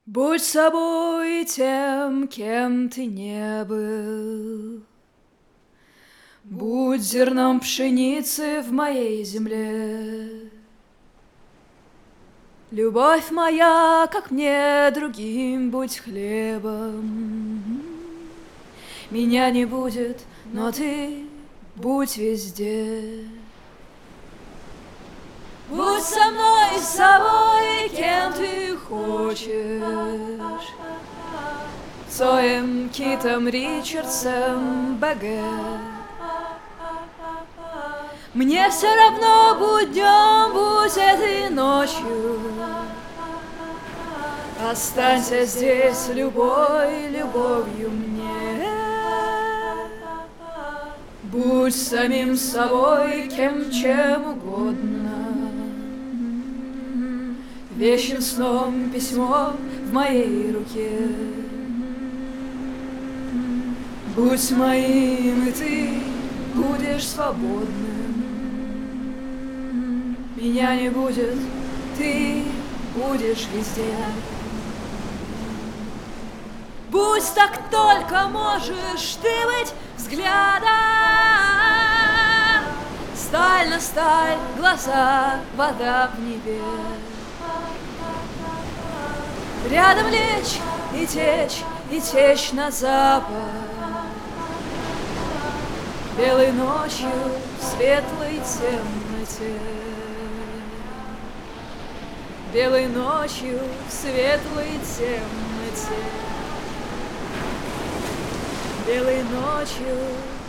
Будь собой тем, кем ты не был. Будь зерном пшеницы в моей земле. Любовь моя, как мне другим, будь хлебом. Меня не будет, но ты будь везде. Будь со мной, с собой, кем ты хочешь. Цоем, Китом, Ричардсом, БГ. Мне все равно, будь днем, будь этой ночью. Останься здесь любовью мне. Будь самим собой, чем угодно. Вещим сном, письмом в моей руке. Будь моим, и ты будешь свободным. Меня не будет, ты будешь везде. Будь так только можешь ты быть взглядом. Сталь на сталь, глаза, вода в небе. Рядом лечь и течь на запад. Белой ночью в светлой темноте. Белой ночью в светлой темноте. Белой ночью